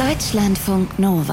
Deutschlandfunk Nova.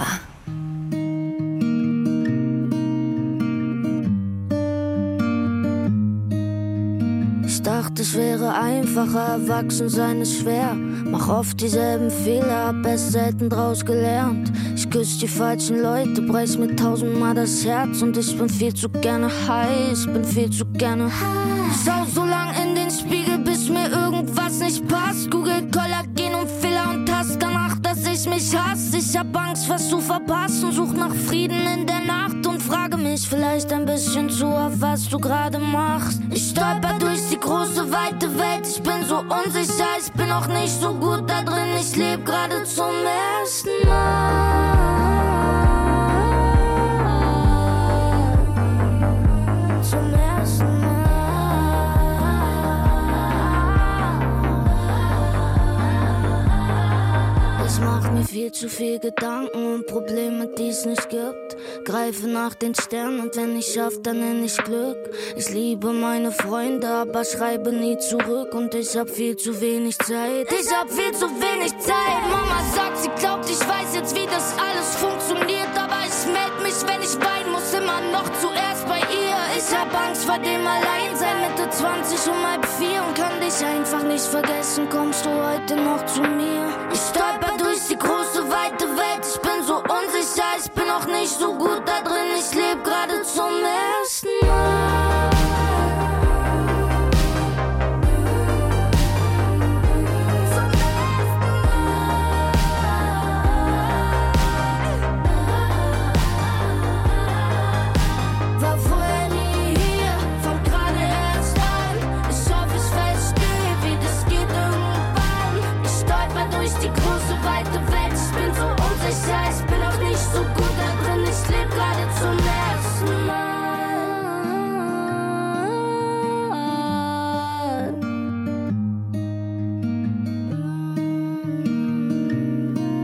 Ich dachte, es wäre einfacher, erwachsen sein ist schwer. Mach oft dieselben Fehler, hab erst selten draus gelernt. Ich küsse die falschen Leute, brech mir 1000-mal das Herz. Und ich bin viel zu gerne high, ich bin viel zu gerne schau so lang in den Spiegel, bis mir irgendwas nicht passt. Google Kollagen und Filler und hast danach, dass ich mich hasse. Ich hab Angst, was zu verpassen, such nach Frieden in der Nacht und frage mich vielleicht ein bisschen zu oft, was du gerade machst. Ich stolper durch die große, weite Welt, ich bin so unsicher, ich bin auch nicht so gut da drin, ich lebe gerade zum ersten Mal. Zum ersten Mal. Ich mach mir viel zu viel Gedanken und Probleme, die es nicht gibt. Greife nach den Sternen und wenn ich schaff, dann nenn ich Glück. Ich liebe meine Freunde, aber schreibe nie zurück. Und ich hab viel zu wenig Zeit. Ich hab viel zu wenig Zeit. Mama sagt, sie glaubt, ich weiß jetzt, wie das alles funktioniert. Aber ich meld mich, wenn ich weinen muss, immer noch zuerst bei ihr. Ich hab Angst vor dem Alleinsein, Mitte 20 um 3:30 und kann dich einfach nicht vergessen. Kommst du heute noch zu mir? Ich stolper durch die große, weite Welt. Ich bin so unsicher, ich bin auch nicht so gut da drin. Ich lebe gerade zum Meer.